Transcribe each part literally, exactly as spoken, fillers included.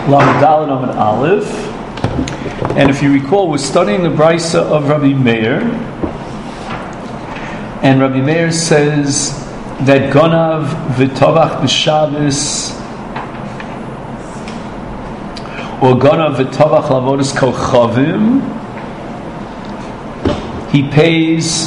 Lamed Daled Amud Aleph. And if you recall, we're studying the Brisa of Rabbi Meir. And Rabbi Meir says that Gonav v'tovach b'Shabbos, or Gonav v'tovach lavodas kochavim, he pays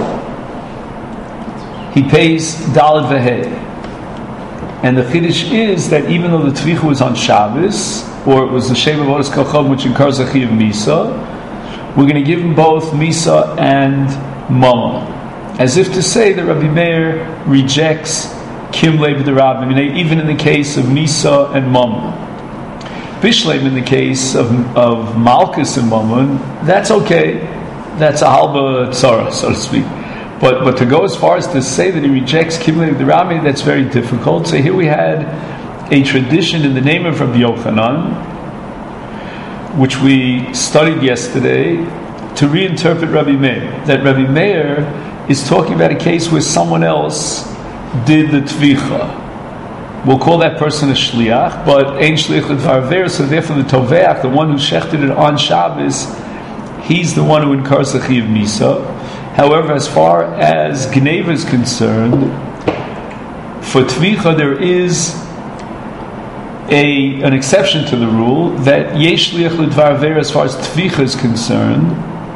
he pays Daled v'Hei. And the Chiddush is that even though the Tvicha was on Shabbos, or it was the Sheva Vodas Kochavim which incurs a Chiyav Misa, we're going to give him both Misa and Mama. As if to say that Rabbi Meir rejects Kimlei b'Derab, I mean, even in the case of Misa and Mama. Bishleim in the case of, of Malkus and Mama, that's okay. That's a halba tzara, so to speak. But but to go as far as to say that he rejects Kimlei b'Derab, that's very difficult. So here we had a tradition in the name of Rabbi Yochanan, which we studied yesterday, to reinterpret Rabbi Meir. That Rabbi Meir is talking about a case where someone else did the Tvicha. We'll call that person a Shliach, but Ein Shliach L'Dvar Avera, so therefore the Toveach, the one who shechted it on Shabbos, he's the one who incurs the Chiyav Misa. However, as far as Gneva is concerned, for Tvicha there is a an exception to the rule that Yesh Shliach L'Dvar Avera as far as Tvicha is concerned,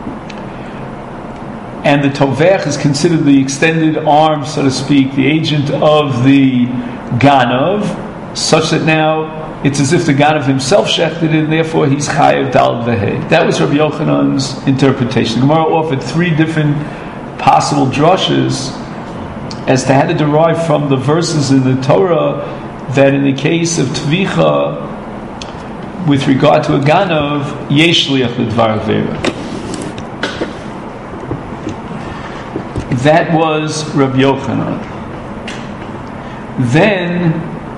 and the Tovech is considered the extended arm, so to speak, the agent of the Ganav, such that now it's as if the Ganav himself shechted it, and therefore he's Chayav Daled v'Hei. That was Rabbi Yochanan's interpretation. The Gemara offered three different possible drushes as to how to derive from the verses in the Torah that in the case of Tvicha, with regard to a Ganav, Yesh Shliach L'Dvar Avera. That was Rabbi Yochanan. Then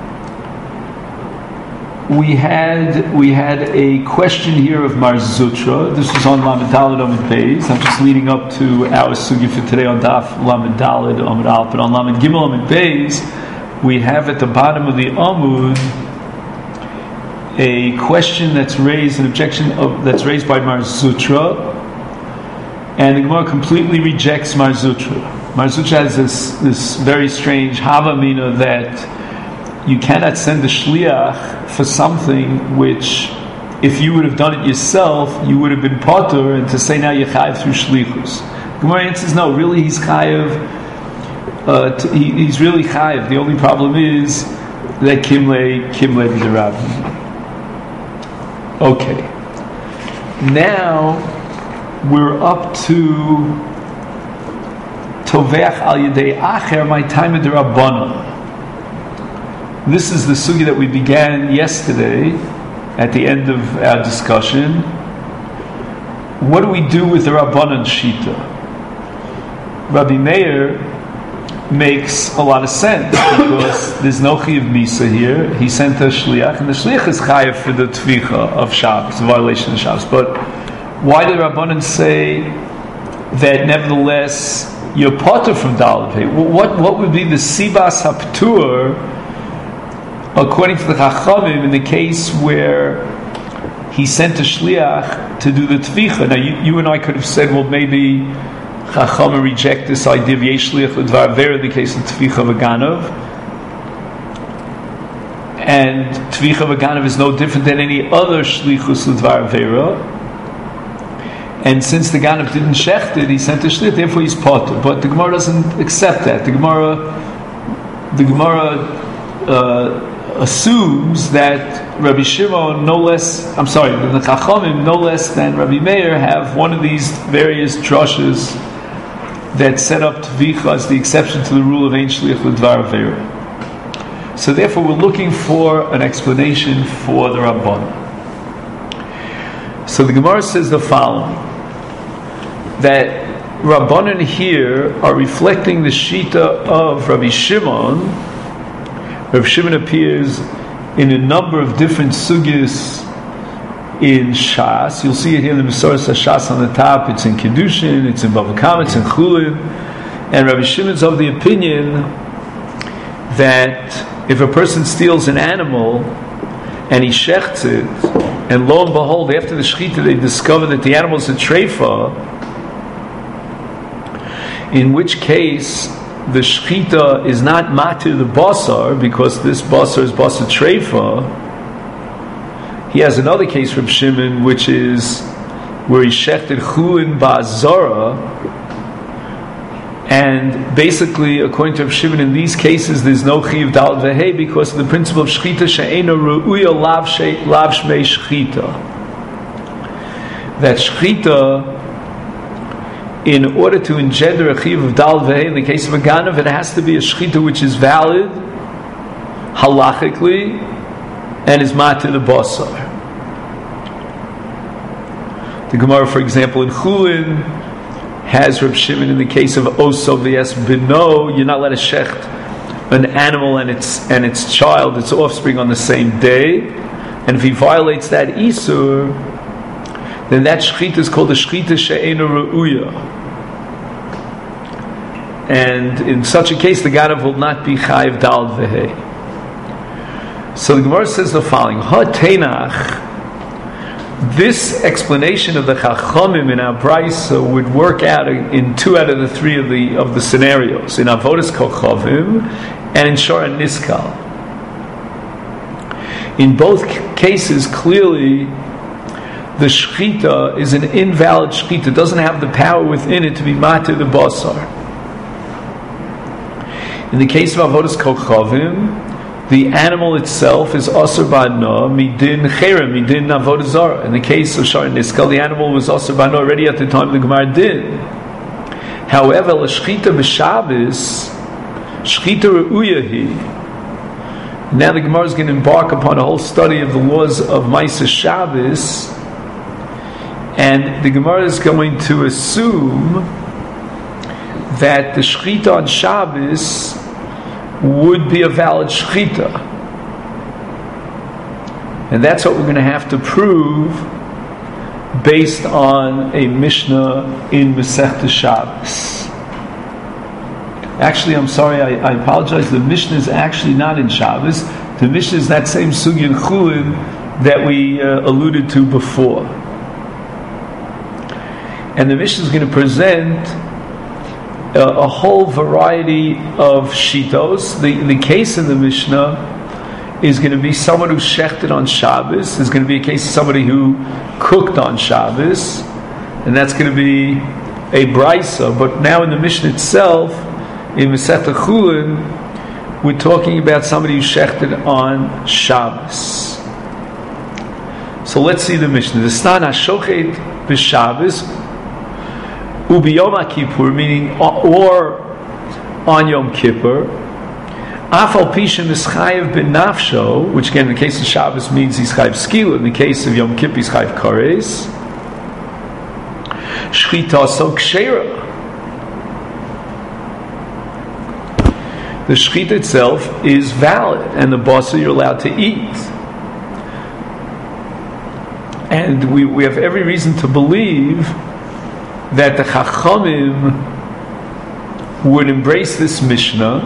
we had we had a question here of Mar Zutra. This was on Lamed Daled Amud Beis. I'm just leading up to our sugi for today on Daf Lamed Daled Amud Aleph. But on Lamed Gimel Amud Beis, we have at the bottom of the Amud a question that's raised, an objection of, that's raised by Mar Zutra. And the Gemara completely rejects Mar Zutra. Mar Zutra has this, this very strange Havamina that you cannot send a Shliach for something which, if you would have done it yourself, you would have been potter, and to say now you're chayav through Shlichus. The Gemara answers, no, really he's chayav, uh, t- he, he's really chayav. The only problem is that Kimlei, Kimlei b'Derab. Okay. Now, we're up to Toveach al Yedei Acher, my time of the Rabbanon. This is the sugi that we began yesterday at the end of our discussion. What do we do with the Rabbanon Shita? Rabbi Meir makes a lot of sense because there's no Chiyav Misa here. He sent a Shliach, and the Shliach is Chayav for the Tvicha of Shabbos, the violation of Shabbos. But why did Rabbanan say that nevertheless you're potter from Daled v'Hei? What what would be the Sibas Haptur according to the Chachamim in the case where he sent a Shliach to do the Tvicha? Now you, you and I could have said, well, maybe Chachamim reject this idea of Yesh Shliach L'Dvar Avera in the case of Tvicha v'Ganav, and Tvicha v'Ganav is no different than any other Shlichus L'Dvar Avera. And since the Ganav didn't shecht it, he sent a shliach, therefore he's potter. But the Gemara doesn't accept that. The Gemara, the Gemara uh, assumes that Rabbi Shimon, no less, I'm sorry, the Chachamim, no less than Rabbi Meir, have one of these various drushes that set up Tvicha as the exception to the rule of Ein Shliach L'Dvar Avera. So therefore we're looking for an explanation for the Rabbanan. So the Gemara says the following, that Rabbanan here are reflecting the Shita of Rabbi Shimon. Rabbi Shimon appears in a number of different sugis in Shas. You'll see it here in the Mesoras HaShas on the top. It's in Kedushin, it's in Bava Kama, it's in Chulin. And Rabbi Shimon's of the opinion that if a person steals an animal and he shechts it, and lo and behold, after the shechita, they discover that the animal is a treifa, in which case the shechita is not matir the basar, because this basar is basar treifa. He has another case from Shimon, which is where he shechted chulin ba'azara, and basically, according to Rav Shimon, in these cases, there's no chiv dal v'hei because of the principle of shechita she'ena ru'uya lav shmei shechita. That shechita, in order to engender a chiv of dal v'hei, in the case of a ganav, it has to be a shechita which is valid halachically and is matir the basar. The Gemara, for example, in Chulin, has Reb Shimon in the case of Oso v'es bino, you're not allowed to shecht an animal and its and its child, its offspring, on the same day. And if he violates that isur, then that shechita is called a shechita she'ena re'uya. And in such a case, the ganav will not be chayiv dal v'hei. So the Gemara says the following: Ha tenach. This explanation of the Chachamim in our Brisa would work out in two out of the three of the of the scenarios, in Avodas Kochavim and in Shor Niskal. In both cases, clearly, the shechita is an invalid shechita. It doesn't have the power within it to be matir the basar. In the case of Avodas Kochavim, the animal itself is asur ba'ana midin cherem, midin avodah zarah. In the case of Shor Niskal, the animal was asur ba'ana already at the time the Gemara did. However, l'shchita b'Shabbos, shchita re'uyahi. Now the Gemara is going to embark upon a whole study of the laws of Ma'aseh Shabbos, and the Gemara is going to assume that the shchita on Shabbos would be a valid shechita, and that's what we're going to have to prove based on a Mishnah in Masechta Shabbos. Actually, I'm sorry, I, I apologize. The Mishnah is actually not in Shabbos. The Mishnah is that same sugya in Chulin that we uh, alluded to before, and the Mishnah is going to present A, a whole variety of shitos. The, the case in the Mishnah is going to be someone who shechted on Shabbos. There's going to be a case of somebody who cooked on Shabbos, and that's going to be a brisa. But now in the Mishnah itself, in Masechta Chulin, we're talking about somebody who shechted on Shabbos. So let's see the Mishnah. The stan hashochet b'Shabbos Ubi Yom Kippur, meaning or on Yom Kippur, Afal Pishin is Chayiv ben Nafsho, which again in the case of Shabbos means he's Chayiv Skila. In the case of Yom Kippur, he's Chayiv Kares. Shchita so Kshera. The shchita itself is valid, and the basa you're allowed to eat. And we, we have every reason to believe that the Chachamim would embrace this Mishnah,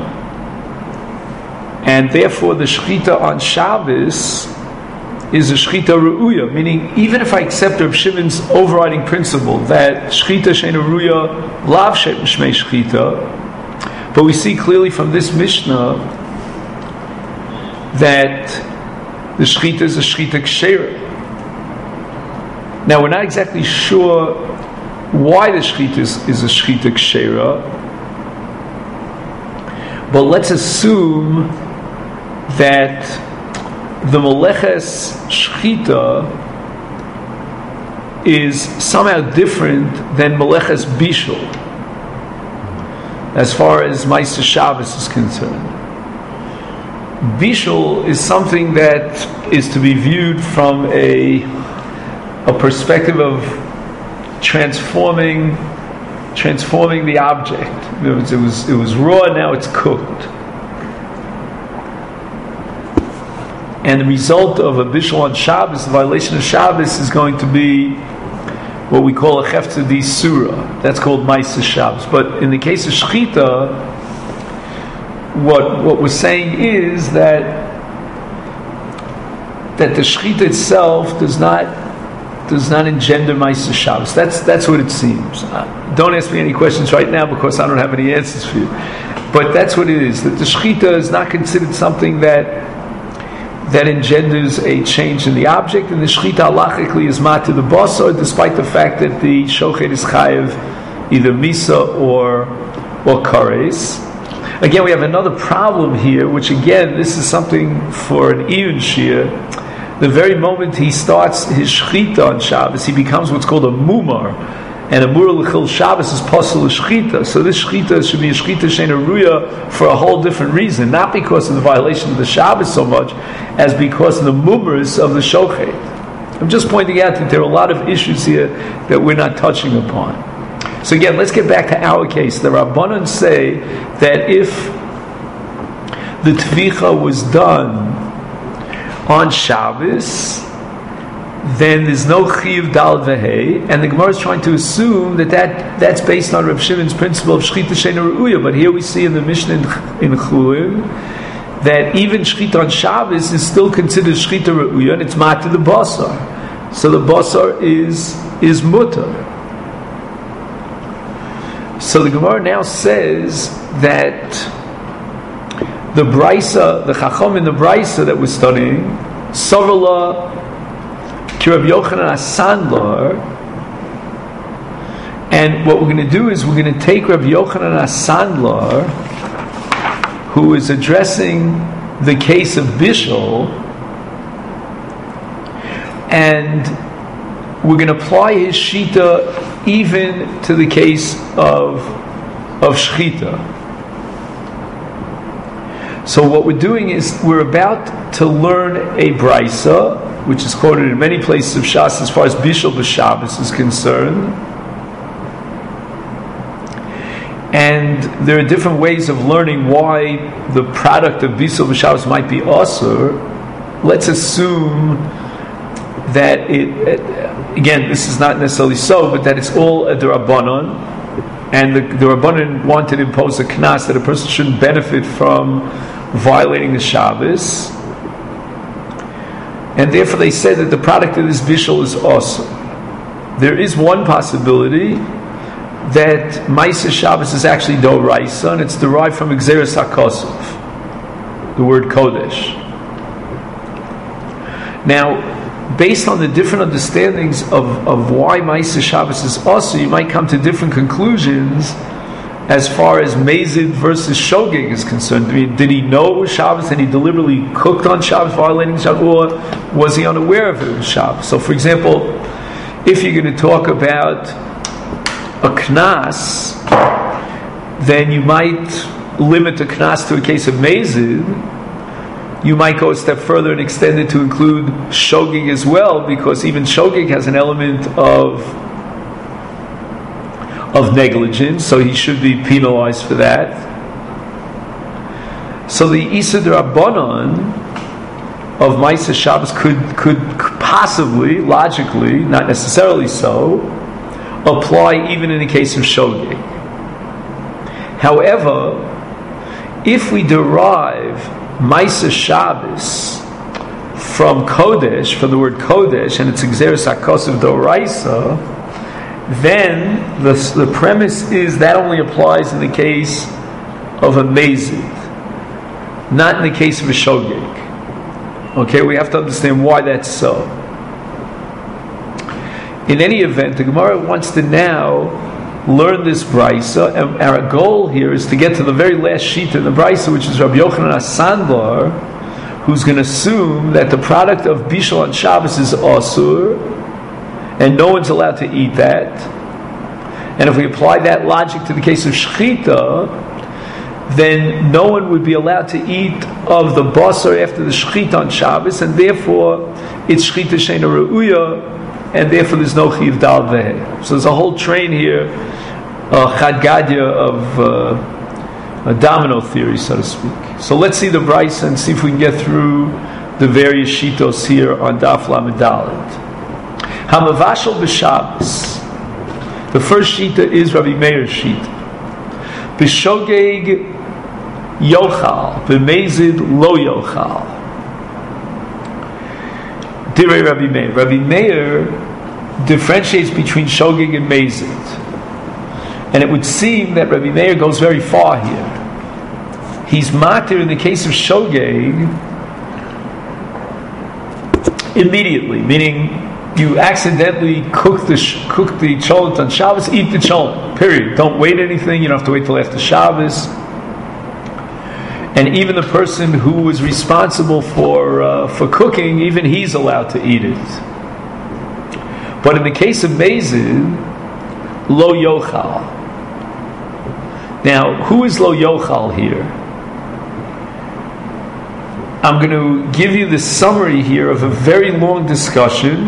and therefore the Shechita on Shabbos is a Shechita Re'uya, meaning even if I accept Reb Shimon's overriding principle that Shechita She'ena Re'uya lav Shmei Shechita, but we see clearly from this Mishnah that the Shechita is a Shechita Kshera. Now we're not exactly sure why the shechita is, is a shechita kshera, but let's assume that the meleches shechita is somehow different than meleches bishul as far as Ma'aseh Shabbos is concerned. Bishul is something that is to be viewed from a a perspective of transforming transforming the object. In other words, it was it was raw, now it's cooked. And the result of a bishul on Shabbos, the violation of Shabbos, is going to be what we call a chefza di surah. That's called Ma'aseh Shabbos. But in the case of shechita, what what we're saying is that that the shechita itself does not does not engender Ma'aser Shabbos. That's that's what it seems. Uh, don't ask me any questions right now because I don't have any answers for you. But that's what it is. That the shechita is not considered something that that engenders a change in the object, and the shechita halachically is mat to the basar, despite the fact that the shochet is chayev either misa or or kares. Again, we have another problem here, which again, this is something for an iyun shir. The very moment he starts his shechita on Shabbos, he becomes what's called a mumar, and a mura l'chil Shabbos is pasul shechita. So this shechita should be a shechita sheina ruya for a whole different reason, not because of the violation of the Shabbos so much, as because of the mumars of the shochet. I'm just pointing out that there are a lot of issues here that we're not touching upon. So again, let's get back to our case. The Rabbanan say that if the tvicha was done on Shabbos, then there's no chiyuv dal v'hei, and the Gemara is trying to assume that, that that's based on Reb Shimon's principle of shechita sheina re'uya. But here we see in the Mishnah in, in Chulin that even shechita on Shabbos is still considered shechita re'uya, and it's mat to the basar. So the basar is is mutter. So the Gemara now says that the Brisa, the Chacham in the Brisa that we're studying, Savala ki Rabbi Yochanan Asandlar, and what we're going to do is we're going to take Rabbi Yochanan Asandlar, who is addressing the case of Bishul, and we're going to apply his shita even to the case of of shechita. So what we're doing is we're about to learn a brisa, which is quoted in many places of Shas as far as Bishul b'Shabbos is concerned. And there are different ways of learning why the product of Bishul b'Shabbos might be asur. Let's assume that it, again, this is not necessarily so, but that it's all a d'Rabbanan, and the, the Rabbanan wanted to impose a knas that a person shouldn't benefit from violating the Shabbos, and therefore they said that the product of this bishul is awesome. There is one possibility that Ma'aser Shabbos is actually doraisa, and it's derived from Gzeres HaKosov, the word Kodesh. Now, based on the different understandings of, of why Ma'aser Shabbos is also, you might come to different conclusions as far as Mezid versus Shogeg is concerned. I mean, did he know it was Shabbos and he deliberately cooked on Shabbos, violating Shabbos, or was he unaware of it was Shabbos? So, for example, if you're going to talk about a knas, then you might limit the knas to a case of Mezid. You might go a step further and extend it to include shogeg as well, because even shogeg has an element of of negligence, so he should be penalized for that. So the Issa D'Rabbanan of Ma'aser Shabbos could could possibly, logically, not necessarily so, apply even in the case of shogeg. However, if we derive Ma'aser Shabbos from Kodesh, from the word Kodesh, and it's Gzeres HaKosov Doraisa, then the, the premise is that only applies in the case of a Mezid, not in the case of a Shogeg. Okay, we have to understand why that's so. In any event, the Gemara wants to now learn this brisa, and our goal here is to get to the very last sheet in the brisa, which is Rabbi Yochanan Asandlar, who's going to assume that the product of Bishul on Shabbos is asur, and no one's allowed to eat that. And if we apply that logic to the case of shechita, then no one would be allowed to eat of the basar after the shechita on Shabbos, and therefore it's shechita sheina re'uya, and therefore there's no chiyuv dal v'hei. So there's a whole train here, a chad gadya of uh, a domino theory, so to speak. So let's see the brisa and see if we can get through the various shitos here on Daf Lamed Dalet. Hamavashal b'Shabbos. The first shita is Rabbi Meir's shita. B'shogeg yochal, b'mezid lo yochal. Divrei Rabbi Meir. Rabbi Meir differentiates between shogeg and mezid, and it would seem that Rabbi Meir goes very far here. He's matir in the case of shogeg immediately, meaning you accidentally cook the cook the cholent on Shabbos, eat the cholent. Period. Don't wait anything. You don't have to wait till after Shabbos. And even the person who was responsible for uh, for cooking, even he's allowed to eat it. But in the case of mezid, lo yochal. Now, who is lo yochal here? I'm going to give you the summary here of a very long discussion,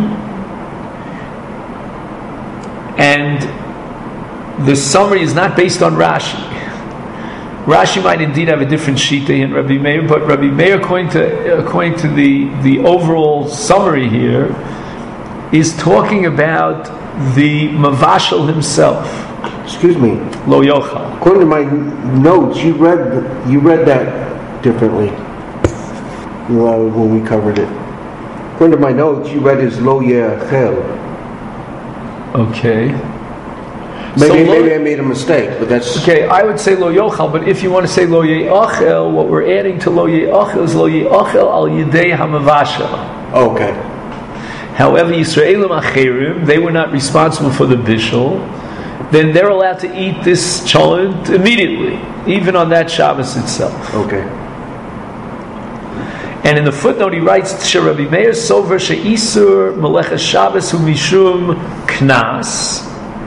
and the summary is not based on Rashi. Rashi might indeed have a different shita in Rabbi Meir, but Rabbi Meir, according to according to the, the overall summary here, is talking about the Mavashal himself. Excuse me. Lo yochal. According to my notes, you read you read that differently when we covered it. According to my notes, you read as lo yechel. Okay. Maybe, so maybe lo, I made a mistake, but that's okay. I would say lo yochal, but if you want to say lo yeachel, what we're adding to lo yeachel is lo yeachel al yidei hamavashel. Okay. However, Yisraelim acherim, they were not responsible for the bishul. Then they're allowed to eat this cholent immediately, even on that Shabbos itself. Okay. And in the footnote he writes, Rabbi Meir sover she'isur melecha Shabbos hu mishum knas.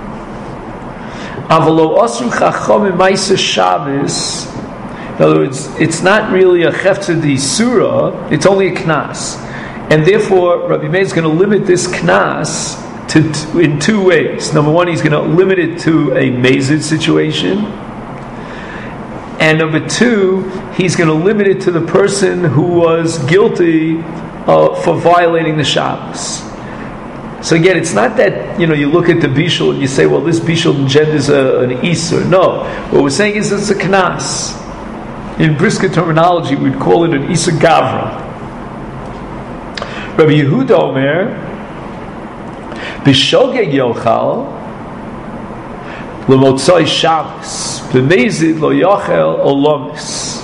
Avalo asru chachom ma'aser Shabbos. In other words, it's not really a cheftzah d'isura, it's only a knas. And therefore, Rabbi Meir is going to limit this knas to, to, in two ways. Number one, he's going to limit it to a mezid situation. And number two, he's going to limit it to the person who was guilty uh, for violating the Shabbos. So again, it's not that, you know, you look at the bishul and you say, well, this bishul engenders a, an isur. No. What we're saying is it's a knas. In brisker terminology, we'd call it an isur gavra. Rabbi Yehuda Omer, b'shogeg yochal, l'motzoi Shabbos, b'mezid lo yochel olomis.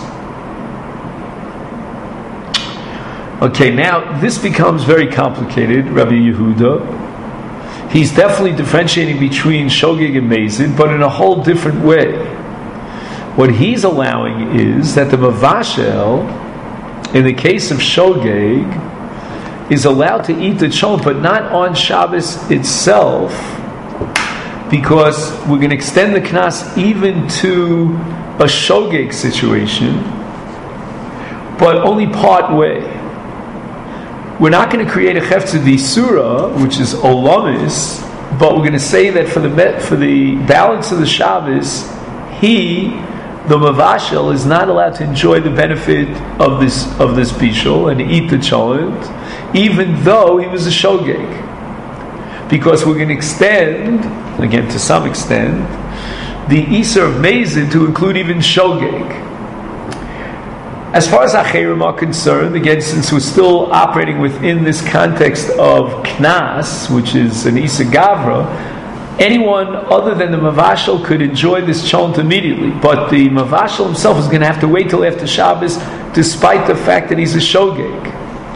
Okay, now this becomes very complicated, Rabbi Yehuda. He's definitely differentiating between shogeg and mezid, but in a whole different way. What he's allowing is that the mavashel, in the case of shogeg, is allowed to eat the cholent, but not on Shabbos itself, because we're going to extend the knas even to a shogeg situation, but only part way. We're not going to create a cheftzah d'isura, which is olamis, but we're going to say that for the for the balance of the Shabbos, he, the mavashel, is not allowed to enjoy the benefit of this of this bishul and eat the cholent, even though he was a shogeg, because we're going to extend, again to some extent, the isur of mezid to include even shogeg. As far as acherim are concerned, again, since we're still operating within this context of knas, which is an isur gavra, anyone other than the mavashel could enjoy this cholent immediately, but the mavashel himself is going to have to wait till after Shabbos, despite the fact that he's a shogeg.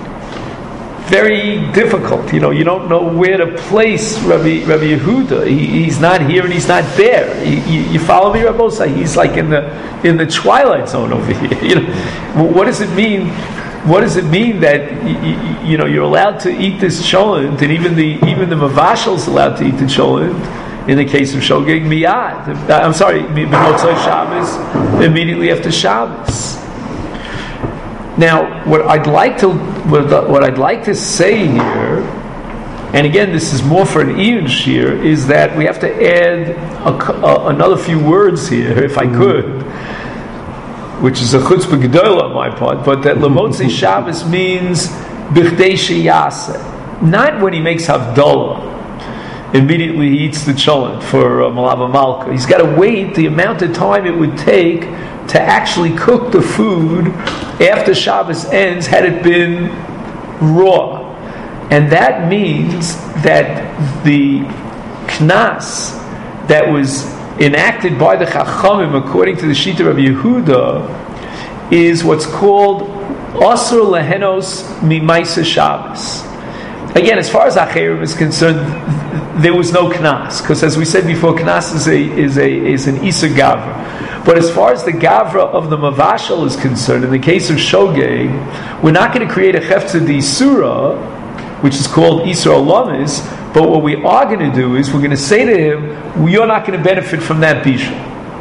Very difficult, you know. You don't know where to place Rabbi Rabbi Yehuda. He, he's not here and he's not there. He, you, you follow me, Rabbi Osai? He's like in the in the twilight zone over here. You know, what does it mean? What does it mean that you, you know you're allowed to eat this cholent, and even the even the mavashel is allowed to eat the cholent in the case of shogeg miyad? I'm sorry, b'motzei Shabbos, immediately after Shabbos. Now, what I'd like to what I'd like to say here, and again, this is more for an Iyun shir, is that we have to add a, a, another few words here, if I could, which is a chutzpah gedola on my part, but that lemotzei Shabbos means b'chdei sheyaseh, not when he makes havdalah. Immediately he eats the cholent for uh, malava malka. He's got to wait the amount of time it would take to actually cook the food after Shabbos ends, had it been raw. And that means that the knas that was enacted by the Chachamim according to the Shita of Yehuda is what's called Asur Lehenos Mimaisa Shabbos. Again, as far as Acherim is concerned, there was no knas, because as we said before, knas is a is a is an Isur Gavra. But as far as the Gavra of the Mavashal is concerned, in the case of Shogeg, we're not going to create a Chefza D'Isura, which is called Isur Olamis, but what we are going to do is we're going to say to him, you're not going to benefit from that Bishul.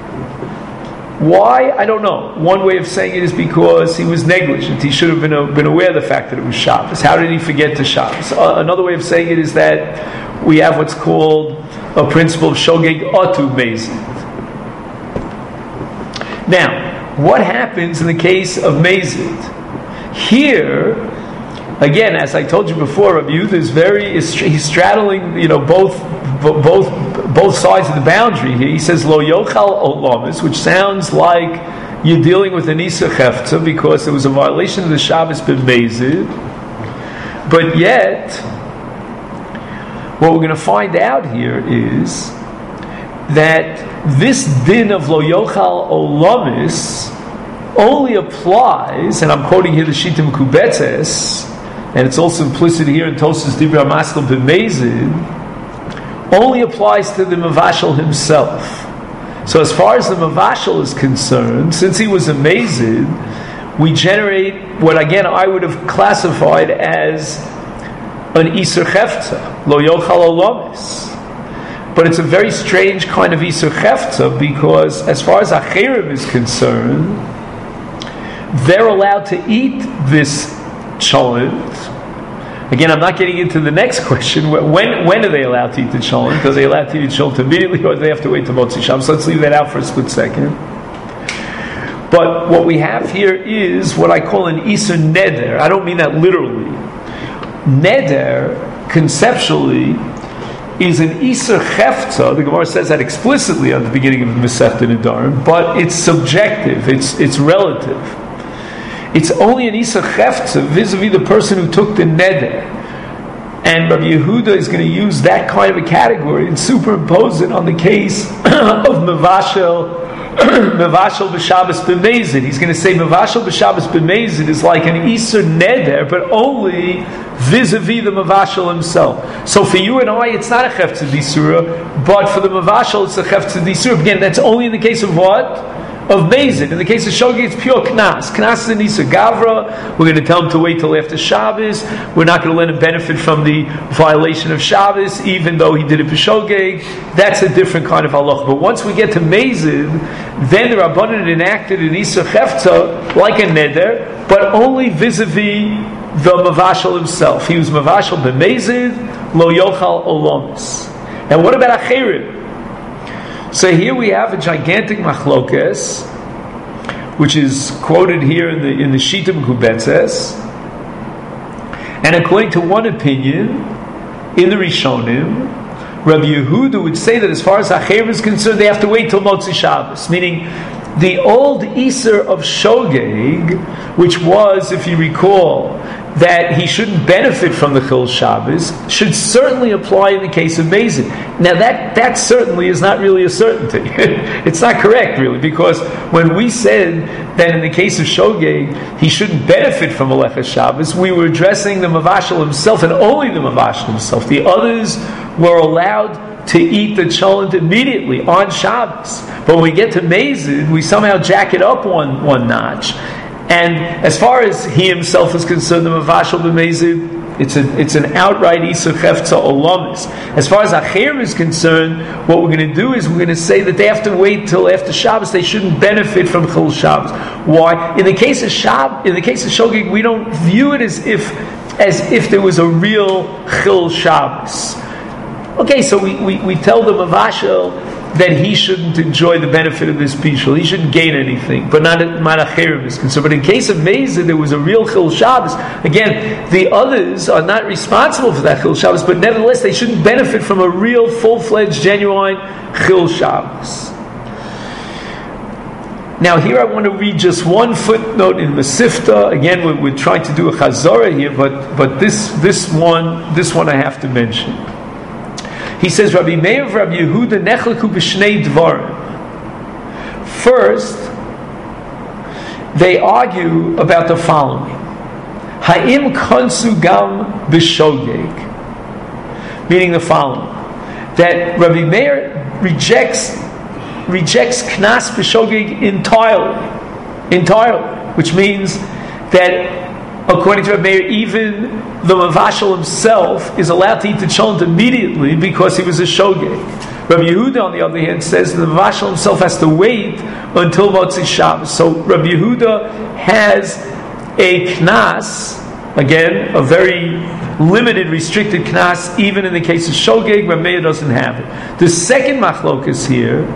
Why? I don't know. One way of saying it is because he was negligent. He should have been, uh, been aware of the fact that it was Shabbos. How did he forget the Shabbos? Uh, another way of saying it is that we have what's called a principle of Shogeg Atu Mezid. Now, what happens in the case of Mezid? Here, again, as I told you before, Rabbi Yehuda is very, he's straddling, you know, both both both sides of the boundary here. He says, Lo Yochal Olamis, which sounds like you're dealing with an Isur Chefza because there was a violation of the Shabbos b'mezid. But yet, what we're going to find out here is that this din of Lo Yochal Olamis only applies, and I'm quoting here the Shita Mekubetzes, and it's also implicit here in Tosas Dibra Maskal b'mezid, only applies to the Mavashal himself. So as far as the Mavashal is concerned, since he was a Mezid, we generate what again I would have classified as an Isur Chefza, Lo Yochal Olamis. But it's a very strange kind of Isur Chefza because as far as Acherim is concerned, they're allowed to eat this cholent. Again, I'm not getting into the next question. When when are they allowed to eat the cholent? Are they allowed to eat cholent immediately, or do they have to wait till Motzi Shabbos? So let's leave that out for a split second. But what we have here is what I call an Isur Neder. I don't mean that literally. Neder, conceptually, is an Isur Chefza. The Gemara says that explicitly at the beginning of the Masechta Nedarim, but it's subjective. It's it's relative. It's only an Isur Chefza vis-a-vis the person who took the neder. And Rabbi Yehuda is going to use that kind of a category and superimpose it on the case of Mevashel Mevashel b'Shabbos b'mezid. He's going to say Mevashel b'Shabbos b'mezid is like an Isur Neder, but only vis-a-vis the Mevashel himself. So for you and I, it's not a Chefza D'Isura, but for the Mevashel, it's a Chefza D'Isura. Again, that's only in the case of what? Of Mezid. In the case of Shogeg, it's pure Knas. Knas is an Isur Gavra. We're going to tell him to wait till after Shabbos. We're not going to let him benefit from the violation of Shabbos, even though he did it for Shogeg. That's a different kind of halach. But once we get to Mezid, then the Rabbanan enacted an Isur Chefza like a Neder, but only vis-a-vis the Mavashal himself. He was Mavashal b'Mezid, Lo Yochal Olamis. And what about Acherim? So here we have a gigantic machlokes, which is quoted here in the in the Shita Mekubetzes. And according to one opinion, in the Rishonim, Rabbi Yehuda would say that as far as Acherim is concerned, they have to wait till Motzi Shabbos, meaning the old Isur of Shogeg, which was, if you recall, that he shouldn't benefit from the Chil Shabbos, should certainly apply in the case of Mezid. Now that, that certainly is not really a certainty. It's not correct really, because when we said that in the case of Shogeg, he shouldn't benefit from Melecha Shabbos, we were addressing the Mavashal himself and only the Mavashal himself. The others were allowed to eat the cholent immediately on Shabbos. But when we get to Mezid, we somehow jack it up one, one notch. And as far as he himself is concerned, the Mavashal b'Mezid, it's a it's an outright Isur Chefza Olamis. As far as Acher is concerned, what we're going to do is we're going to say that they have to wait till after Shabbos. They shouldn't benefit from Chil Shabbos. Why? In the case of Shab, in the case of Shogeg, we don't view it as if as if there was a real Chil Shabbos. Okay, so we, we, we tell the Mavashal that he shouldn't enjoy the benefit of this bishul. He shouldn't gain anything, but not Acherim is concerned. But in case of Mezid, there was a real Chil Shabbos. Again, the others are not responsible for that Chil Shabbos, but nevertheless, they shouldn't benefit from a real, full-fledged, genuine Chil Shabbos. Now here I want to read just one footnote in Masifta. Again, we're, we're trying to do a chazara here, but but this this one this one I have to mention. He says, Rabbi Meir of Rabbi Yehuda nechleku b'shnei dvarim. First, they argue about the following: Ha'im konsu gam b'shogeg, meaning the following, that Rabbi Meir rejects rejects knas b'shogeg entirely, entirely, which means that according to Rabbi Meir, even the Mavashal himself is allowed to eat the cholent immediately because he was a shogeg. Rabbi Yehuda, on the other hand, says that the Mavashal himself has to wait until Motzi Shabbos. So Rabbi Yehuda has a knas, again, a very limited, restricted knas, even in the case of shogeg. Rabbi Meir doesn't have it. The second machlokas here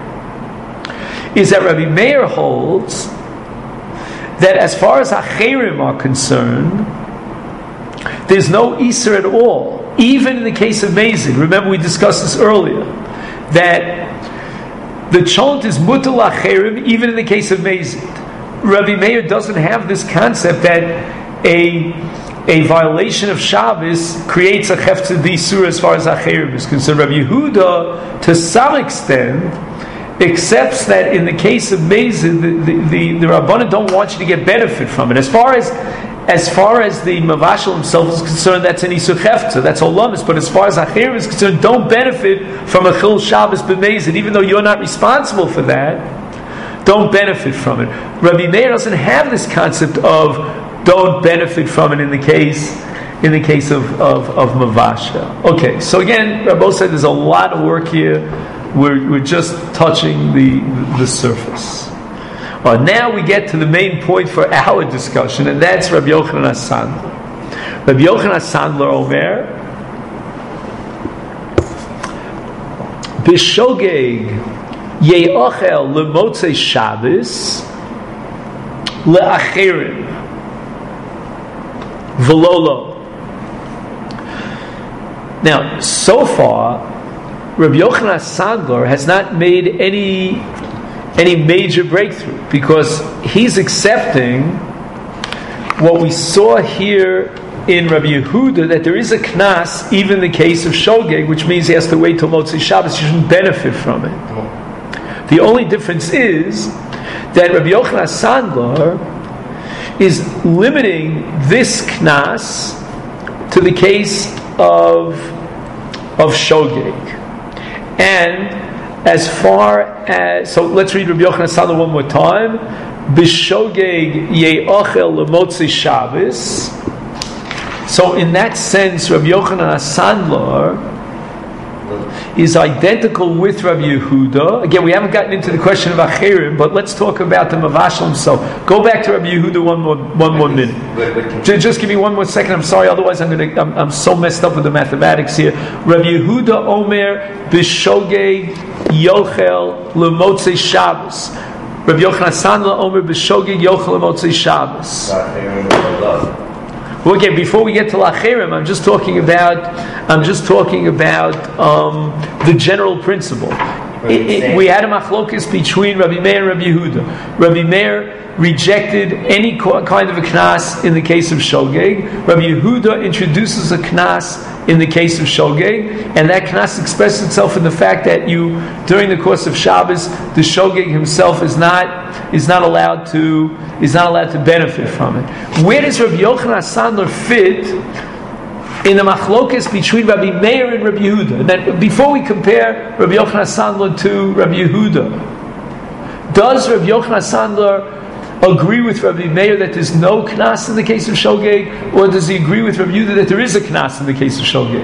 is that Rabbi Meir holds that as far as acherim are concerned, there's no iser at all, even in the case of mezid. Remember, we discussed this earlier, that the cholent is mutal acherim, even in the case of mezid. Rabbi Meir doesn't have this concept that a a violation of Shabbos creates a cheftzah d'isur as far as acherim is concerned. Rabbi Yehuda, to some extent, accepts that in the case of mezid, the, the, the, the Rabbanan don't want you to get benefit from it. As far as as far as the Mavashal himself is concerned, that's an Isur Cheftzah, that's Olamis. But as far as Acher is concerned, don't benefit from a Chil Shabbos b'mezid, even though you're not responsible for that. Don't benefit from it. Rabbi Meir doesn't have this concept of don't benefit from it in the case in the case of of, of Mavasha. Okay, so again, Rabbi said there's a lot of work here. We're, we're just touching the, the surface. Uh, now we get to the main point for our discussion, and that's Rabbi Yochanan HaSandlar. Rabbi Yochanan HaSandlar Omer, B'shogeg ye'ochel lemotzei Shabbos le'acherim v'lolo. Now, so far, Rabbi Yochanan HaSandlar has not made any any major breakthrough, because he's accepting what we saw here in Rabbi Yehuda, that there is a knas even in the case of shogeg, which means he has to wait till Motzei Shabbos. You shouldn't benefit from it. The only difference is that Rabbi Yochanan HaSandlar is limiting this knas to the case of of shogeg. And as far as, so let's read Rabbi Yochanan HaSandlar one more time. B'shogeg ye'ochel lemotzei Shabbos. So in that sense, Rabbi Yochanan HaSandlar is identical with Rabbi Yehuda. Again, we haven't gotten into the question of Acherim, but let's talk about the Mavashal himself. Go back to Rabbi Yehuda one more one more minute. Just give me one more second. I'm sorry, otherwise I'm going to. I'm, I'm so messed up with the mathematics here. Rabbi Yehuda Omer b'shogeg yochel lemotzei Shabbos. Rabbi Yochanan HaSandlar Omer b'shogeg yochel lemotzei Shabbos. Well, again, before we get to Lacherim, I'm just talking about. I'm just talking about um, the general principle. It, it, we had a machlokes between Rabbi Meir and Rabbi Yehuda. Rabbi Meir rejected any kind of a knas in the case of shogeg. Rabbi Yehuda introduces a knas in the case of shogeg, and that knas expresses itself in the fact that you, during the course of Shabbos, the shogeg himself is not is not allowed to is not allowed to benefit from it. Where does Rabbi Yochanan HaSandlar fit in the machlokes between Rabbi Meir and Rabbi Yehuda? And then before we compare Rabbi Yochanan HaSandlar to Rabbi Yehuda, does Rabbi Yochanan HaSandlar agree with Rabbi Meir that there's no knas in the case of shogeg, or does he agree with Rabbi Yehuda that there is a knas in the case of shogeg?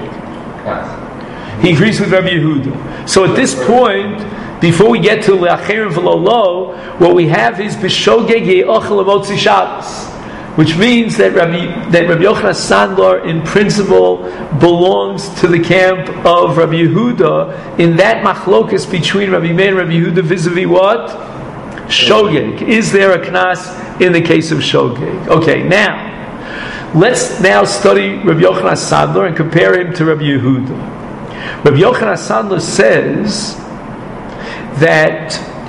He agrees with Rabbi Yehuda. So at this point, before we get to Le'acherim V'Lo, what we have is B'shogeg Ye'ochel Lemotzei Shabbos, which means that Rabbi that Rabbi Yochanan HaSandlar in principle belongs to the camp of Rabbi Yehuda in that machlokas between Rabbi Meir and Rabbi Yehuda vis-a-vis what? Shogeg. Is there a knas in the case of shogeg? Okay, now let's now study Rabbi Yochanan HaSandlar and compare him to Rabbi Yehuda. Rabbi Yochanan HaSandlar says that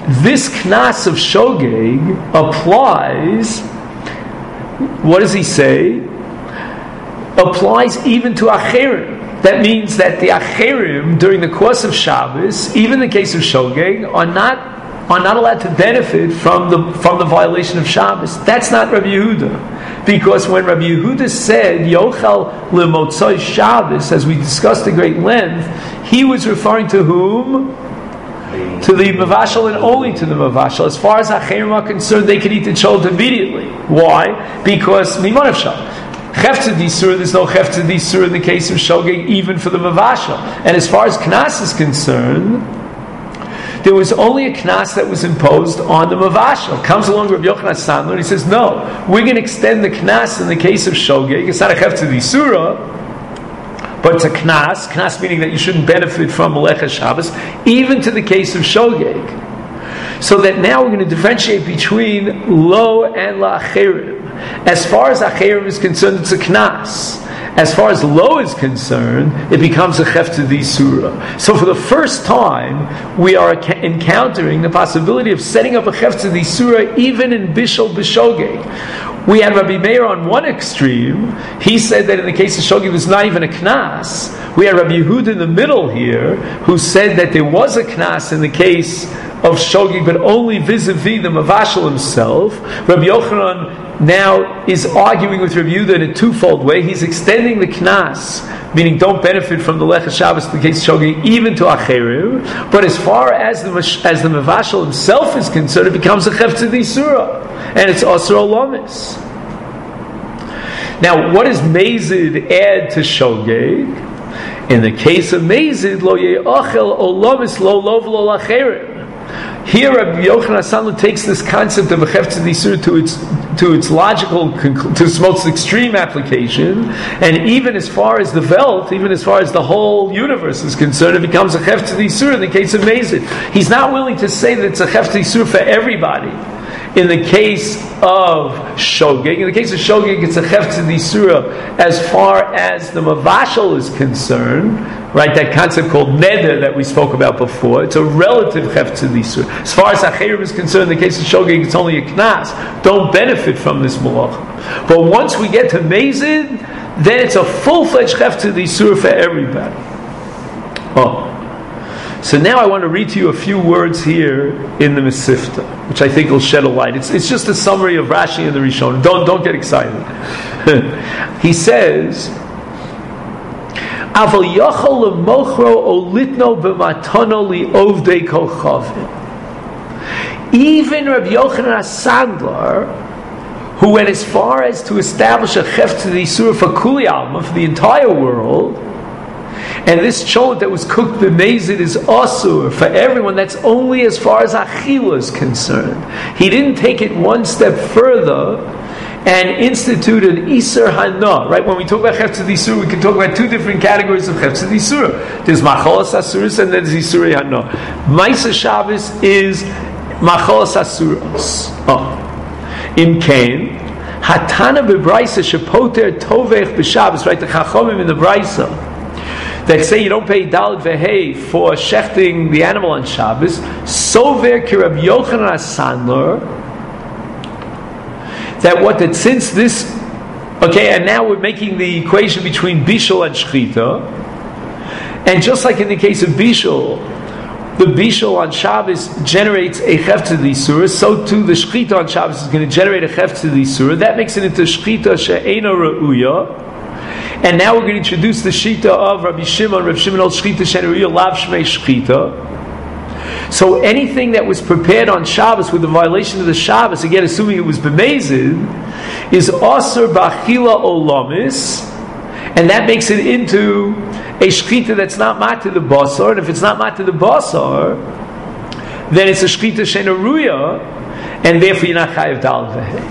this knas of shogeg applies, what does he say? Applies even to acherim. That means that the acherim, during the course of Shabbos, even in the case of shogeg, are not are not allowed to benefit from the from the violation of Shabbos. That's not Rabbi Yehuda. Because when Rabbi Yehuda said, Yochel lemotzoi Shabbos, as we discussed at great length, he was referring to whom? To the Mavashal and only to the Mavashal. As far as Acherim are concerned, they can eat the chol immediately. Why? Because Miman Afshal. Cheftzah Disur, there's no Cheftzah Disur in the case of Shogeg, even for the Mavashal. And as far as Knas is concerned, there was only a knas that was imposed on the mavashal. Comes along Rabbi Yochanan Sandler and he says, no, we're going to extend the knas in the case of shogeg. It's not a cheftzah d'isura, but it's a knas. Knas meaning that you shouldn't benefit from Melecha Shabbos, even to the case of shogeg. So that now we're going to differentiate between lo and la'acherim. As far as acherim is concerned, it's a knas. As far as lo is concerned, it becomes a cheftzah d'isura. So for the first time, we are encountering the possibility of setting up a cheftzah d'isura even in bishul b'shogeg. We had Rabbi Meir on one extreme. He said that in the case of shogeg, there's not even a knas. We had Rabbi Yehuda in the middle here, who said that there was a knas in the case of shogeg, but only vis-a-vis the mavashal himself. Rabbi Yochanan now is arguing with Rabbi Yehuda in a twofold way. He's extending the knas, meaning don't benefit from the lecha Shabbos in the case of shogeg, even to acherim. But as far as the as the mavashal himself is concerned, it becomes a cheftzah d'isura, and it's asur olamis. Now, what does mezid add to shogeg? In the case of mezid, lo ye'achel olamis lo lov lo lacherim. Here, Rabbi Yochanan Sandler takes this concept of a cheftzah d'isur to its to its logical, to its most extreme application, and even as far as the Welt, even as far as the whole universe is concerned, it becomes a cheftzah d'isur in the case of mezid. He's not willing to say that it's a cheftzah d'isur for everybody. In the case of shogeg, in the case of shogeg, it's a cheftzah d'isura as far as the mavashal is concerned, right? That concept called neder that we spoke about before. It's a relative cheftzah d'isura. As far as acherim is concerned, in the case of shogeg, it's only a knas. Don't benefit from this malacha. But once we get to mezid, then it's a full-fledged cheftzah d'isura for everybody. Oh. So now I want to read to you a few words here in the Mesifta, which I think will shed a light. It's, it's just a summary of Rashi and the Rishon. Don't, don't get excited. He says, Aval yachol lemochro olitno b'matono li'ovdei kochavim. Even Rabbi Yochanan Sandler, who went as far as to establish a cheftzah d'isura for Kuli Alma, for the entire world, and this cholent that was cooked b'mezid is asur for everyone. That's only as far as achila is concerned. He didn't take it one step further and institute an isur hana. Right? When we talk about cheftzah d'isur, we can talk about two different categories of cheftzah d'isur. There's machalas asuris and there's isurei hana. Ma'aser Shabbos is machalas asuros. Oh, im kain hatana bebraisa shepoter tovech b'Shabbos. Right? The chachamim in the braisa that say you don't pay dalet vehei for shechting the animal on Shabbos, sover ki Rabbi Yochanan Sandler, that what that since this, okay, and now we're making the equation between bishul and shchita, and just like in the case of bishul, the bishul on Shabbos generates a cheftzah d'isura, so too the shchita on Shabbos is going to generate a cheftzah d'isura. That makes it into shchita she'eino ra'uya. And now we're going to introduce the shita of Rabbi Shimon. Rabbi Shimon ol shchita she'eino lav shmei shchita. So anything that was prepared on Shabbos with the violation of the Shabbos, again assuming it was b'mezid, is asur b'achila olamis, and that makes it into a shchita that's not matir the basar. And if it's not matir the basar, then it's a shchita she'eino ruya, and therefore you're not chayav dalet vehei.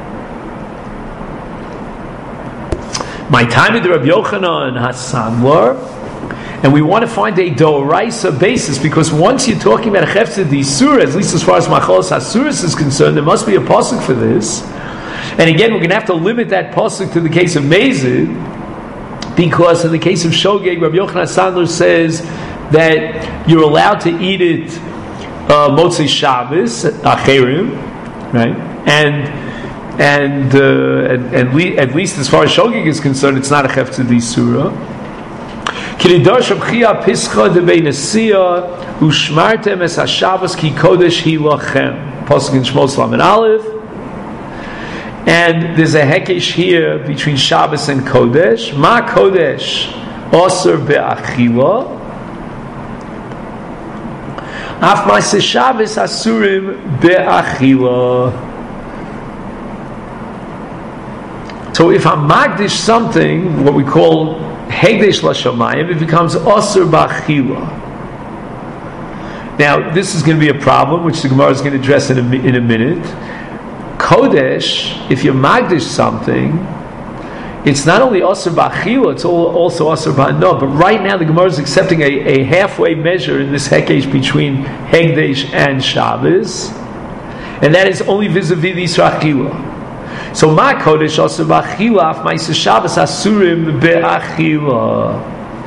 My time with Rabbi Yochanan Sandler, and we want to find a doraisa basis, because once you're talking about a cheftzah d'isura, at least as far as machalas asuris is concerned, there must be a pasuk for this. And again, we're going to have to limit that pasuk to the case of mezid, because in the case of shogeg, Rabbi Yochanan Sandler says that you're allowed to eat it uh, Motzei Shabbos, Acherim, right? And and, uh, and, and le- at least as far as Shogeg is concerned, it's not a Heftzah D'Isura. Kilidosh Abchia Pischa Debei Nesia Ushmartem Es HaShabbos Ki Kodesh Hi Lachem. Pasuk in Shmos Lamed Aleph. And there's a hekesh here between Shabbos and Kodesh. Ma Kodesh Osir Be'achila. Af Ma'aseh Shabbos Asurim Be'achila. So if I'm magdish something, what we call Hegdesh L'Shamayim, it becomes Osir Ba'achila. Now, this is going to be a problem, which the Gemara is going to address in a, in a minute. Kodesh, if you magdish something, it's not only Osir Ba'achila, it's also Osir Ba'ano. But right now, the Gemara is accepting a, a halfway measure in this Hekesh between Hegdesh and Shabbos, and that is only vis-a-vis the Yisra Achila. So Ma Kodesh Osir Ba'achila Af Ma'aseh Shabbos Asurim Be'achila.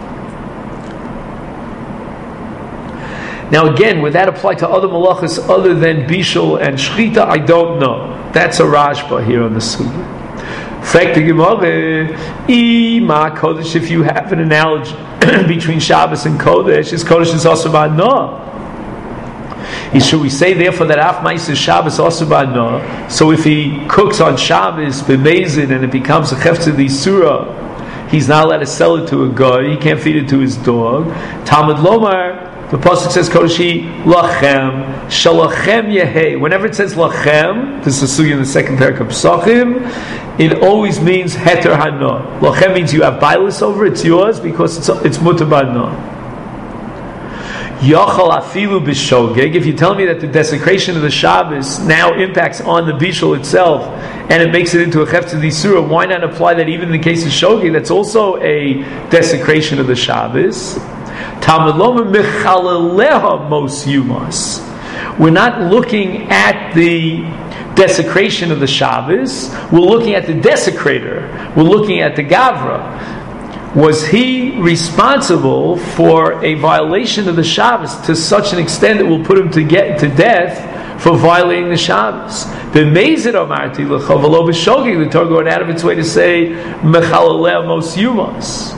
Now again, would that apply to other malachas other than Bishul and Shchita? I don't know. That's a Rashba here on the Sugya. Fact the Gemara, I Ma Kodesh, if you have an analogy between Shabbos and Kodesh, is Kodesh is Osir Ba'ano. Should we say therefore that Af Ma'aseh Shabbos Osir Ba'ano? So if he cooks on Shabbos b'mezid and it becomes a Heftzah D'Isura, he's not allowed to sell it to a guy. He can't feed it to his dog. Talmud Lomar. The pasuk says Kodeshi lachem shalachem yehei. Whenever it says lachem, this is sugya in the second parak of Pesachim, it always means heter hana. Lachem means you have bailus over it, it's yours because it's it's mutar b'hana. Yachal afilu b'shogeg. If you tell me that the desecration of the Shabbos now impacts on the bishul itself and it makes it into a Heftzah D'Isura, why not apply that even in the case of shogeg? That's also a desecration of the Shabbos. We're not looking at the desecration of the Shabbos. We're looking at the desecrator. We're looking at the Gavra. Was he responsible for a violation of the Shabbos to such an extent that will put him to get to death for violating the Shabbos? The Mezid Amarti L'Chavalo B'Shogeg, the Torah going out of its way to say Mechalaleh Mos Yumas.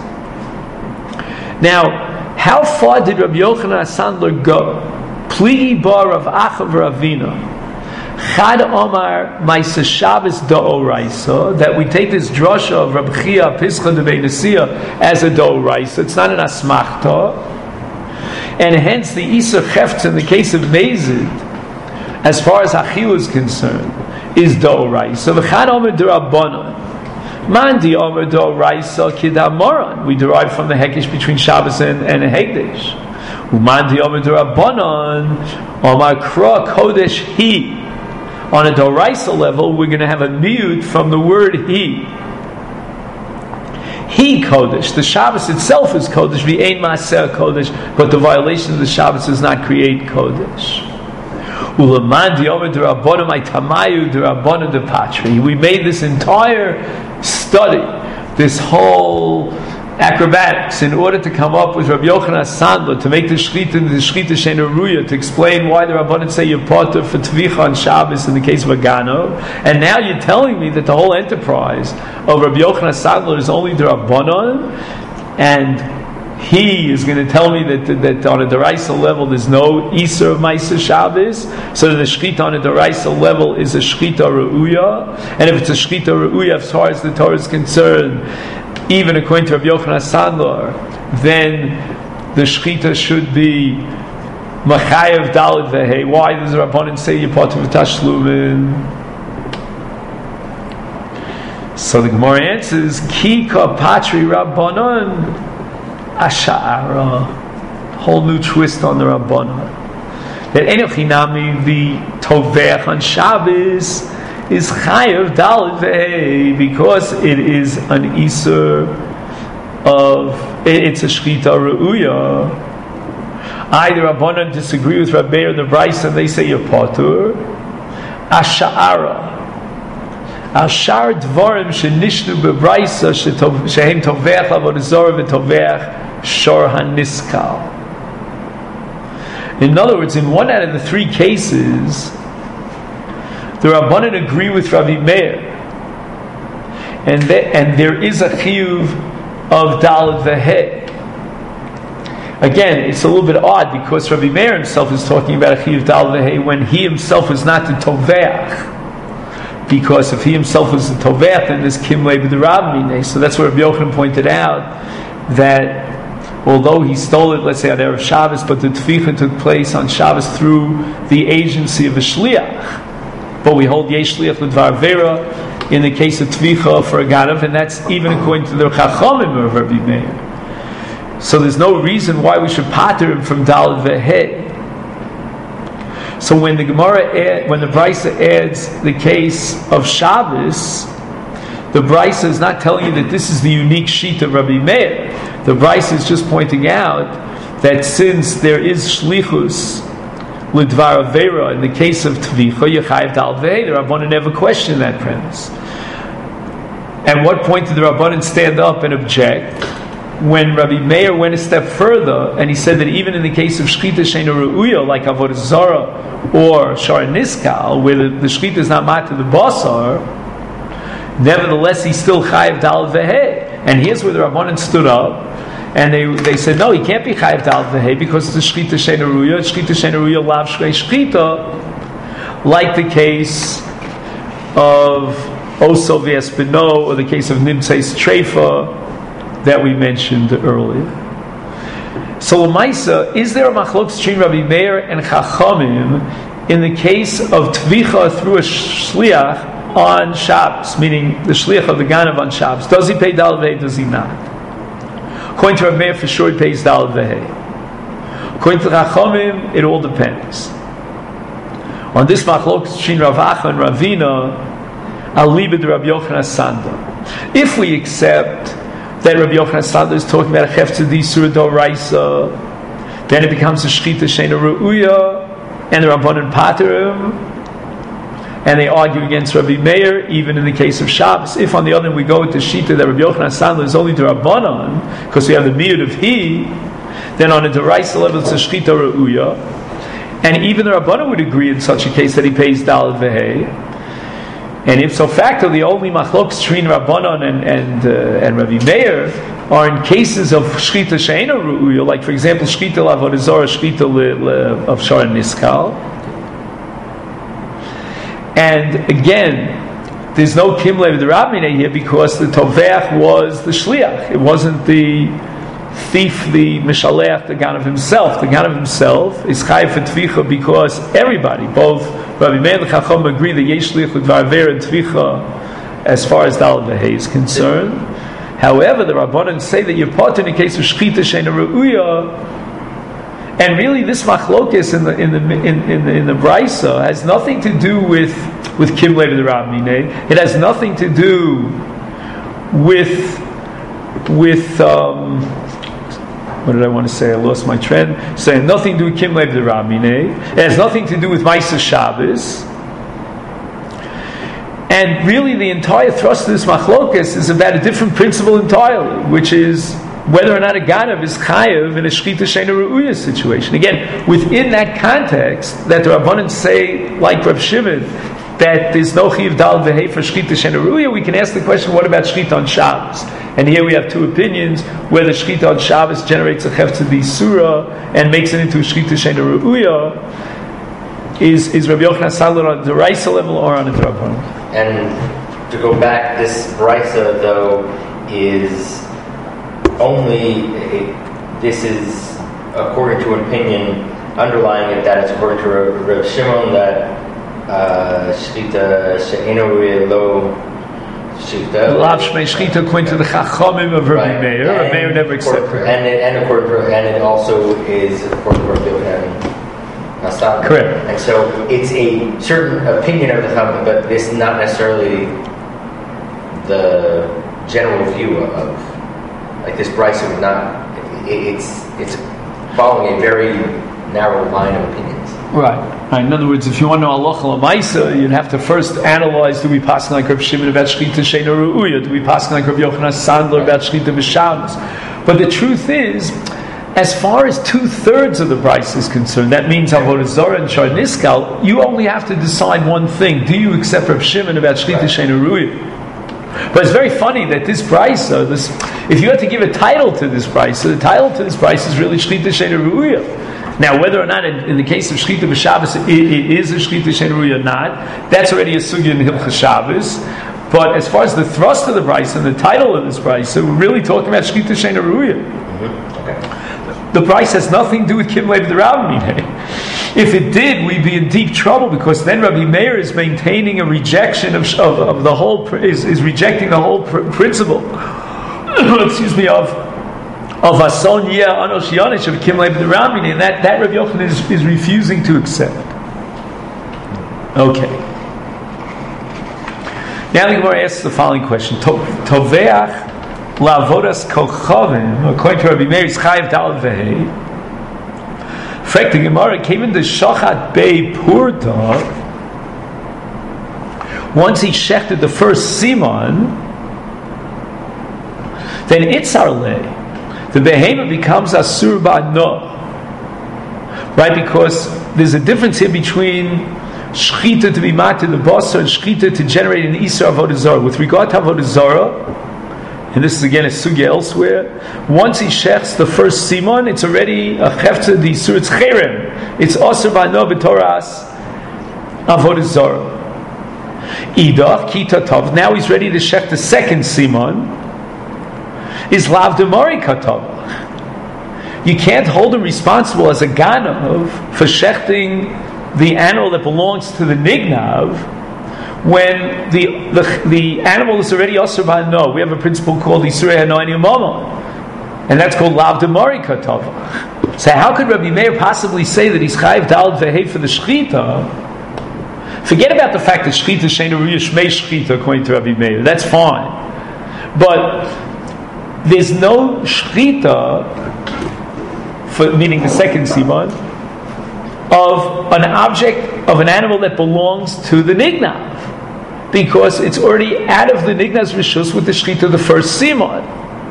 Now, how far did Rabbi Yochanan Sandler go? Pligi bar of Achav Ravina. Chad Omar Ma'aseh Shabbos Da'oraisa, that we take this drasha of Rabbi Chia Pischa Debei Nesia as a Da'oraisa. It's not an Asmachta. And hence the Isur Chefetz in the case of Mezid, as far as Achil is concerned, is Da'oraisa. V'chad Omar D'Rabbanan. Mandi Omer Do Raisa Kidamoran. We derive from the Hekesh between Shabbos and, and Hegdesh. Umandi Omer Do Rabbanon Omar Kra Kodesh He. On a Doraisa level, we're going to have a mute from the word He. He Kodesh. The Shabbos itself is Kodesh. V'ein Maaser Kodesh. But the violation of the Shabbos does not create Kodesh. We made this entire study, this whole acrobatics, in order to come up with Rabbi Yochanan Sandler, to make the Shchita the Shchita Sheina Ruya, to explain why the Rabbanan say you're potter for Tvicha on Shabbos in the case of Agano. And now you're telling me that the whole enterprise of Rabbi Yochanan Sandler is only the Rabbanan, and he is going to tell me that, that, that on a Deraisa level there's no Isur of Ma'aseh Shabbos, so the Shchita on a Deraisa level is a Shchita Re'uya, and if it's a Shchita Re'uya as far as the Torah is concerned, even according to Rabbi Yochanan Sandler, then the Shchita should be Machayev Dalet Vehei. Why does the Rabbanan say Yipat V'Tashlumin? So the Gemara answers, Kika Patri Rabbanan Asha'ara, whole new twist on the Rabbanan. That Enochinami, the Tovech on Shabbos, is Chayev Dalet Vehei, because it is an Isur of, it's a Shchita Re'uya. I, the Rabbanan, disagree with Rabbi or the Bryce, and they say you're Patur. Asha'ara. Ashar Dvarim Shenishnu Bebraisa Shehem Tovech Avodah Zorah V'Tovech Shor HaNiskal. In other words, in one out of the three cases, the Rabbanan agree with Rabbi Meir, and they, and there is a chiyuv of Daled Vehei. Again, it's a little bit odd because Rabbi Meir himself is talking about a chiyuv Daled Vehei when he himself is not the Toveach. Because if he himself was the Toveach, then there's Kimlei b'derabminei. So that's what Rabbi Yochanan pointed out, that although he stole it, let's say on Erev Shabbos, but the Tvicha took place on Shabbos through the agency of a Shliach. But we hold Yesh Shliach l'dvar Vera in the case of Tvicha for a Ganav, and that's even according to the Chachamim of Rabbi Meir. So there's no reason why we should pater him from Daled Vehei. So when the Gemara, add, when the Brisa adds the case of Shabbos, the Brisa is not telling you that this is the unique sheet of Rabbi Meir. The Brisa is just pointing out that since there is shlichus l'dvar avera in the case of Tvicha, Yechayev Daled Vehei, the Rabbanan never questioned that premise. And what point did the Rabbanan stand up and object? When Rabbi Meir went a step further, and he said that even in the case of Shkita Sheina Re'uya, like Avodah Zarah or Shara Niskal, where the, the Shkita is not mat to the Basar, nevertheless he's still Chayev Daled Vehei. And here's where the Rabbanan stood up, and they they said, no, he can't be Chayev Daled Vehei because it's the Shkita Sheina Re'uya, Shkita Sheina Re'uya Lav Shrei Shkita, like the case of Oso V'Espino, or the case of Nimtzeis Treifa, that we mentioned earlier. So, Lamaisa, is there a machlokes between Rabbi Meir and Chachamim in the case of Tvicha through a shliach on Shabbos, meaning the shliach of the Ganav on Shabbos? Does he pay Daled Vehei? Does he not? According to Rabbi Meir, for sure he pays Daled Vehei. According to Chachamim, it all depends. On this machlokes between Rav Acha and Ravina, alibid Rabbi Yochanan Sanda. If we accept that Rabbi Yochanan Sandler is talking about a Heftzah D'Isur D'Oraisa, then it becomes a Shchita Sheina Re'uya, and the Rabbanan Paterim, and they argue against Rabbi Meir, even in the case of Shabbos. If on the other hand we go with the Shita that Rabbi Yochanan Sandler is only the Rabbanan, because we have the Miyud of He, then on a D'Oraisa level it's a Shchita Re'uya, and even the Rabbanan would agree in such a case that he pays Daled Vehei. And if so facto, the only machlokes between Rabbanan and and, uh, and Rabbi Meir are in cases of shchita she'eina ru'uya, like for example shchita l'avodah zarah, shchita of Shara Niskal. And again, there's no kimlei b'derabminei here because the toveach was the shliach. It wasn't the thief, the mishalech, the Ganav himself. The Ganav himself is chayav for tvicha because everybody, both Rabbi Meir and Chacham, agree that yesh shliach l'dvar avera and tvicha as far as Daled Vehei is concerned. However, the Rabbanan say that you're part in the case of shchita she'eina re'uya, and really this machlokes in the in the in, in the in the Brisa has nothing to do with with kimlei b'derabminei. It has nothing to do with with um, what did I want to say? I lost my trend. Saying nothing to do with Kimlei b'derabminei. It has nothing to do with Ma'aseh Shabbos. And really, the entire thrust of this machlokes is about a different principle entirely, which is whether or not a Ganav is chayav in a Shchita She'eina Re'uya situation. Again, within that context, that the Rabbanan say, like Rav Shimon, that there's no Chiv Daled Vehei for Shchita She'eina Re'uya, we can ask the question, what about Shchita on Shabbos? And here we have two opinions, whether Shchita on Shabbos generates a Heftzah D'Isura and makes it into a Shchita She'eina Re'uya. Is, is Rabbi Yochanan Sandler on the Raisa level or on the Rabbanan? And to go back, this Raisa, though, is only, a, this is according to an opinion underlying it, that it's according to Rav Shimon that Shchita She'eina Re'uya lo Shchita. Lav Shmei Shchita according to the Chachamim of Rabbi Meir. Rabbi Meir never accepted it. And it, and according to, and it also is according to Rabbi Yochanan. Correct. And so it's a certain opinion of the Chachamim, but this is not necessarily the general view of, like this Brisa would not. It's it's following a very narrow line of opinions. Right. Right. In other words, if you want to know halacha l'maisa, you'd have to first analyze: do we pass like Rav Shimon about shchita she'eina re'uya? Do we pass like Rav Yochanan Sandler about shchita b'Shabbos? But the truth is, as far as two-thirds of the price is concerned, that means Avodah Zarah and Shar Niskal, you only have to decide one thing. Do you accept Rav Shimon about Shchita Sheina Ruya? But it's very funny that this price, uh, this, if you had to give a title to this price, so the title to this price is really Shchita Sheina Ruya. Now, whether or not in, in the case of Shchita B'Shabbos it, it is a Shchita Sheina Ruya or not, that's already a sugya in Hilchos Shabbos. But as far as the thrust of the price and the title of this price, so we're really talking about Shchita Sheina Ruya. Mm-hmm. Okay. The price has nothing to do with Kimlei B'Derabimine. If it did, we'd be in deep trouble, because then Rabbi Meir is maintaining a rejection of, of, of the whole, is, is rejecting the whole pr- principle. Excuse me, of of Ason Yeh Anosh Yanish of Kimlei B'Derabimine, and that that Rabbi Yochanan is, is refusing to accept. Okay. Now the Gemara asks the following question: Toveach La'avodas kochavim, according to Rabbi Meir, is chayav daled vehei. Frek the Gemara came into shochat bei purta. Once he shechted the first siman, then itzar le, the behema becomes asur ba'no. Right, because there's a difference here between shchita to be mat in the basar and shchita to generate an isra avodah zarah. With regard to avodah zarah, and this is again a sugya elsewhere, once he shechts the first simon, it's already a chefta di sur, it's cherem. It's asur ba'no b'toras avodah zarah. Idach kita tov. Now he's ready to shecht the second simon. Is lav demari katav. You can't hold him responsible as a ganav for shechting the animal that belongs to the nignav when the the, the animal is already asur ba'no. We have a principle called isurei hanoini mama, and that's called lav demari katav. So how could Rabbi Meir possibly say that he's chayiv daled vehei for the shchita? Forget about the fact that shchita sheina ruya shmei shchita according to Rabbi Meir. That's fine, but there's no shchita, for, meaning the second siman, of an object, of an animal that belongs to the nignav, because it's already out of the nignav's rishus with the shchita of the first siman.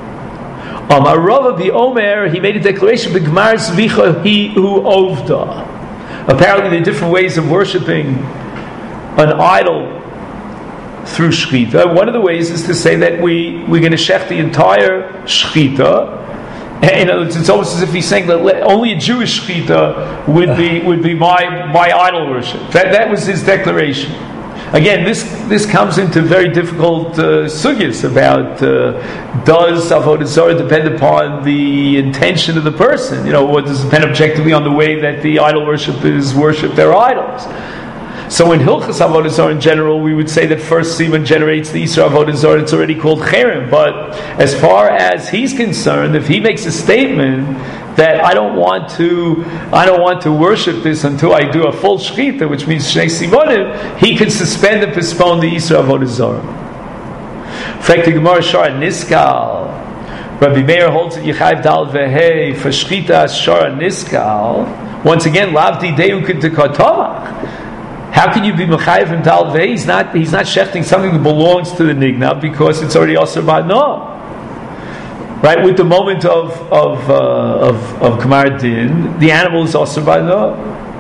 Amar Rava bi Omer, he made a declaration, b'gmar zvicha hi hu ovda. Apparently there are different ways of worshipping an idol through shchita. One of the ways is to say that we, we're going to shech the entire shchita. In other words, it's almost as if he's saying that only a Jewish shchita would be would be my my idol worship. That that was his declaration. Again, this this comes into very difficult uh, sugyas about uh, does avodah zarah depend upon the intention of the person? You know, or does it depend objectively on the way that the idol worshippers worship their idols? So in Hilchas Avodah Zarah in general, we would say that first siman generates the Isra Avodah Zarah. It's already called Cherem. But as far as he's concerned, if he makes a statement that I don't want to, I don't want to worship this until I do a full shchita, which means Shnei Simonim, he can suspend and postpone the Isra Avodah Zarah. In fact, the Gemara Shara Niskal, Rabbi Meir holds that Yechayiv Dal Vehei for shchita Shara Niskal. Once again, Lavdi Deu K'Tekotavach. How can you be mechayev and dal vei? He's not. He's not shechting something that belongs to the nignav because it's already asur ba'no. Right, with the moment of of uh, of of kamar din, the animal is asur ba'no.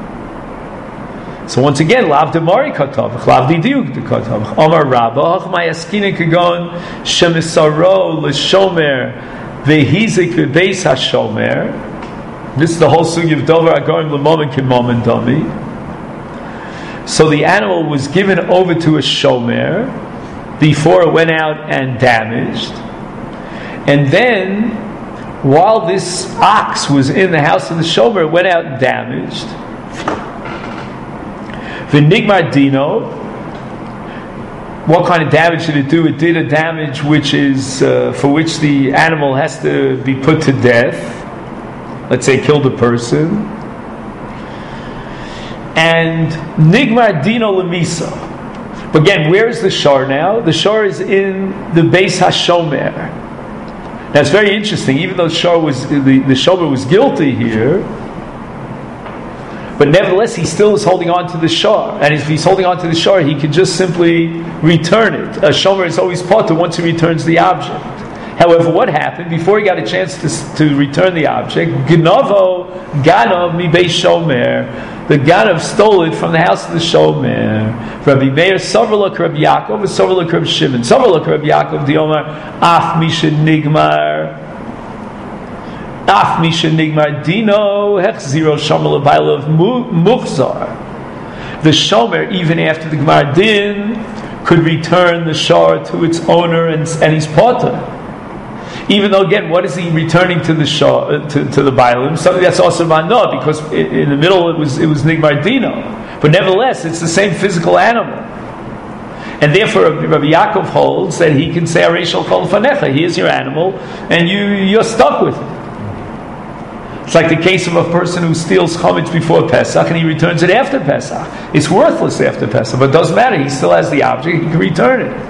So once again, lav demari katav, lav didiuk katav. Amar Rabba, hachmay askina kagon shemisaro l'shomer vehizik v'beis hashomer. This is the whole sugi of dover agorim l'momen k'momen dami. So the animal was given over to a shomer before it went out and damaged. And then, while this ox was in the house of the shomer, it went out and damaged. V'nigmar dino. What kind of damage did it do? It did a damage which is uh, for which the animal has to be put to death. Let's say killed a person. And Nigmar Dino Lemisa. But again, where is the shor now? The shor is in the Beis HaShomer. Now it's very interesting, even though shor was, the, the shomer was guilty here, but nevertheless he still is holding on to the shor. And if he's holding on to the shor, he can just simply return it. A shomer is always potter once he returns the object. However, what happened before he got a chance to, to return the object? Gnovo Ganov mi Beis Shomer. The Ganov stole it from the house of the Shomer. Rabbi Meir Soverlok Rabbi Yaakov, and Soverlok Rabbi Shimon. Soverlok Rabbi Yaakov the Omar Af Misha Nigmar. Af Misha Nigmar Dino Hechziro Shomer Lebaila of Muchzar. The Shomer, even after the Gemar Din, could return the shor to its owner, and, and he's potter. Even though, again, what is he returning to the shor, to, to the Bailim? Something that's also mano, because in, in the middle it was it was Nigmar Dino. But nevertheless, it's the same physical animal. And therefore, Rabbi Yaakov holds that he can say, Areshal Kol Fanecha, here's your animal, and you, you're stuck with it. It's like the case of a person who steals chametz before Pesach and he returns it after Pesach. It's worthless after Pesach, but it doesn't matter. He still has the object. He can return it.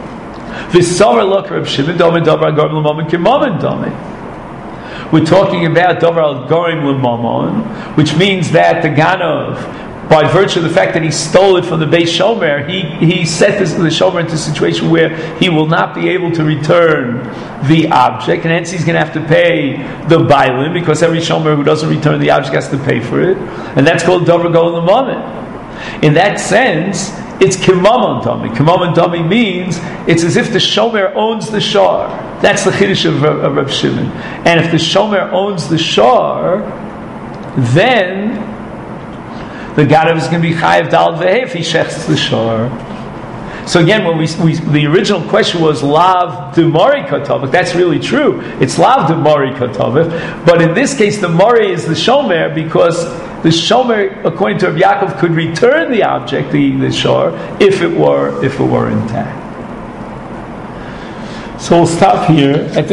We're talking about Dover al Gorim L'Mamon, which means that the Ganov, by virtue of the fact that he stole it from the Beis Shomer, he, he set this, the Shomer into a situation where he will not be able to return the object, and hence he's going to have to pay the Bailim, because every Shomer who doesn't return the object has to pay for it, and that's called Dover Gorim L'Mamon. In that sense, it's Kimamon Dami. Kimamon Dami means it's as if the Shomer owns the Shor. That's the Chiddush of, of Reb Shimon. And if the Shomer owns the Shor, then the Gadav is going to be Chayav Dal Veheh if he shechts the Shor. So again, when we, we the original question was Lav de Mori Kotovik, that's really true. It's Lav de Mori Kotovik, but in this case, the Mori is the Shomer, because the Shomer, according to Rabbi Yaakov, could return the object, the, the Shor, if it were if it were intact. So we'll stop here. I think